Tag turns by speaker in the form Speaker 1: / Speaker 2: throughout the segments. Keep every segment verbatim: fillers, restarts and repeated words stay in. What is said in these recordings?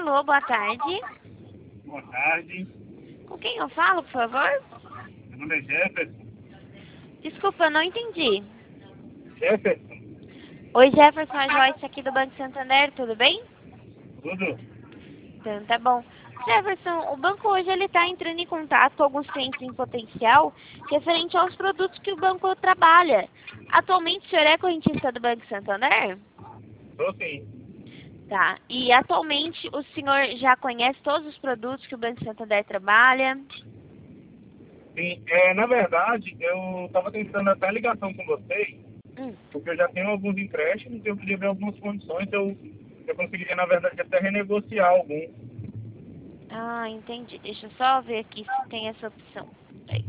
Speaker 1: Alô, boa tarde.
Speaker 2: Boa tarde.
Speaker 1: Com quem eu falo, por favor?
Speaker 2: Meu nome é Jefferson.
Speaker 1: Desculpa, eu não entendi.
Speaker 2: Jefferson,
Speaker 1: Oi, Jefferson, a Joyce aqui do Banco Santander, tudo bem?
Speaker 2: tudo?
Speaker 1: Então, tá bom. Jefferson, o banco hoje ele está entrando em contato com alguns clientes em potencial referente aos produtos que o banco trabalha. Atualmente, o senhor é correntista do Banco Santander?
Speaker 2: Tô sim.
Speaker 1: Tá. E atualmente o senhor já conhece todos os produtos que o Banco Santander trabalha?
Speaker 2: Sim, é, na verdade, eu estava tentando até ligação com vocês,
Speaker 1: Hum.
Speaker 2: porque eu já tenho alguns empréstimos e eu queria ver algumas condições, eu, eu conseguiria, na verdade, até renegociar algum.
Speaker 1: Ah, entendi. Deixa eu só ver aqui se tem essa opção. Peraí.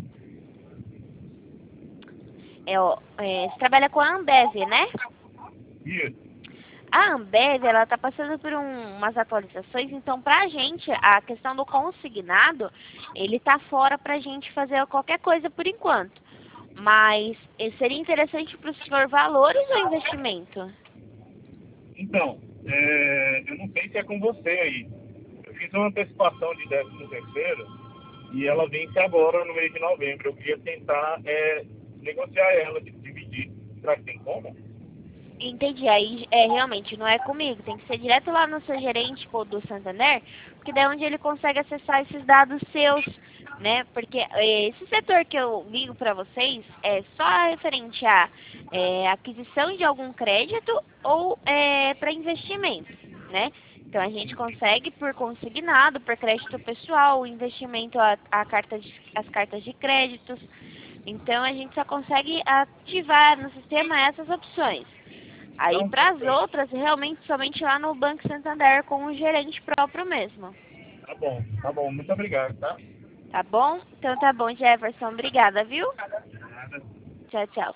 Speaker 1: É, ó, é, você trabalha com a Ambev, né?
Speaker 2: Isso.
Speaker 1: A Ambev, ela tá passando por um- umas atualizações, então pra gente, a questão do consignado, ele tá fora pra gente fazer qualquer coisa por enquanto. Mas eh, seria interessante pro senhor valores ou investimento?
Speaker 2: Então, é, eu não sei se é com você aí. Eu fiz uma antecipação de décimo terceiro e ela vence agora no mês de novembro. Eu queria tentar é, negociar ela, de dividir. Será que tem como?
Speaker 1: Entendi, aí é realmente não é comigo, tem que ser direto lá no seu gerente ou do Santander, porque daí é onde ele consegue acessar esses dados seus, né? Porque eh, esse setor que eu ligo para vocês é só referente a eh, aquisição de algum crédito ou para investimento, né? Então a gente consegue por consignado, por crédito pessoal, investimento a, a carta de, as cartas de créditos. Então a gente só consegue ativar no sistema essas opções. Aí,
Speaker 2: Não,
Speaker 1: para as
Speaker 2: perfeito.
Speaker 1: outras, realmente somente lá no Banco Santander com o gerente próprio mesmo.
Speaker 2: Tá bom, tá bom. Muito obrigado, tá?
Speaker 1: Tá bom? Então tá bom, Jefferson. Obrigada, viu?
Speaker 2: Nada.
Speaker 1: Tchau, tchau.